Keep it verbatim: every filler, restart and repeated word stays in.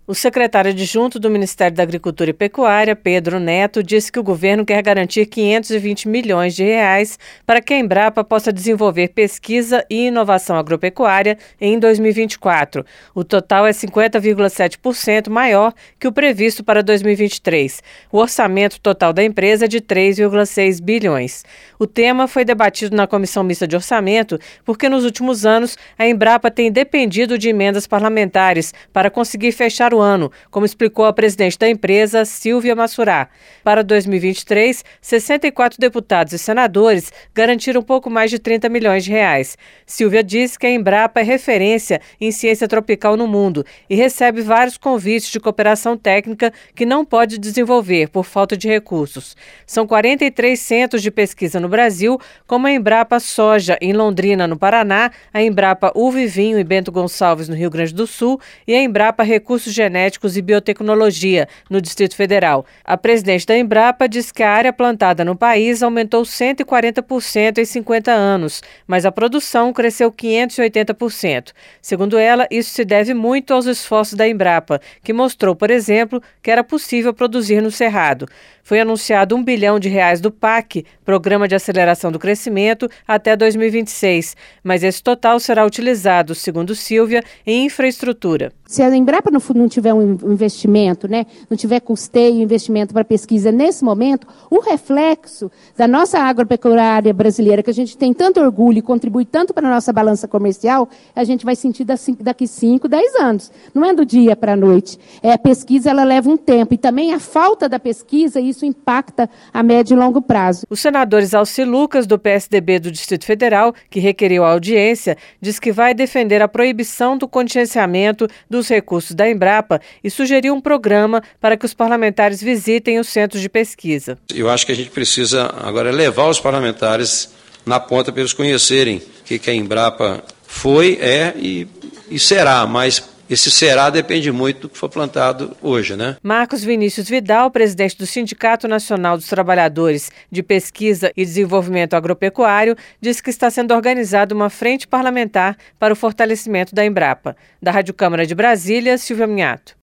O secretário adjunto do Ministério da Agricultura e Pecuária, Pedro Neto, disse que o governo quer garantir quinhentos e vinte milhões de reais para que a Embrapa possa desenvolver pesquisa e inovação agropecuária em dois mil e vinte e quatro. O total é cinquenta vírgula sete por cento maior que o previsto para dois mil e vinte e três. O orçamento total da empresa é de três vírgula seis bilhões. O tema foi debatido na Comissão Mista de Orçamento porque nos últimos anos a Embrapa tem dependido de emendas parlamentares para conseguir fechar o ano, como explicou a presidente da empresa, Silvia Massurá. Para dois mil e vinte e três, sessenta e quatro deputados e senadores garantiram pouco mais de trinta milhões de reais. Silvia disse que a Embrapa é referência em ciência tropical no mundo e recebe vários convites de cooperação técnica que não pode desenvolver por falta de recursos. São quarenta e três centros de pesquisa no Brasil, como a Embrapa Soja, em Londrina, no Paraná, a Embrapa Uva e Vinho, em Bento Gonçalves, no Rio Grande do Sul, e a Embrapa Recursos Genéticos e Biotecnologia, no Distrito Federal. A presidente da Embrapa diz que a área plantada no país aumentou cento e quarenta por cento em cinquenta anos, mas a produção cresceu quinhentos e oitenta por cento. Segundo ela, isso se deve muito aos esforços da Embrapa, que mostrou, por exemplo, que era possível produzir no Cerrado. Foi anunciado um bilhão de reais do P A C, Programa de Aceleração do Crescimento, até dois mil e vinte e seis, mas esse total será utilizado, segundo Silvia, em infraestrutura. Se a Embrapa não, não tiver um investimento, né, não tiver custeio, investimento para pesquisa nesse momento, o reflexo da nossa agropecuária brasileira, que a gente tem tanto orgulho e contribui tanto para a nossa balança comercial, a gente vai sentir daqui cinco, dez anos. Não é do dia para a noite. É, a pesquisa ela leva um tempo e também a falta da pesquisa, isso impacta a médio e longo prazo. Os senadores Alci Lucas, do P S D B do Distrito Federal, que requeriu a audiência, diz que vai defender a proibição do contingenciamento dos recursos da Embrapa e sugeriu um programa para que os parlamentares visitem os centros de pesquisa. Eu acho que a gente precisa agora levar os parlamentares na ponta para eles conhecerem o que, que a Embrapa foi, é e, e será, mas esse será depende muito do que for plantado hoje, né? Marcos Vinícius Vidal, presidente do Sindicato Nacional dos Trabalhadores de Pesquisa e Desenvolvimento Agropecuário, disse que está sendo organizada uma frente parlamentar para o fortalecimento da Embrapa. Da Rádio Câmara de Brasília, Silvia Minhato.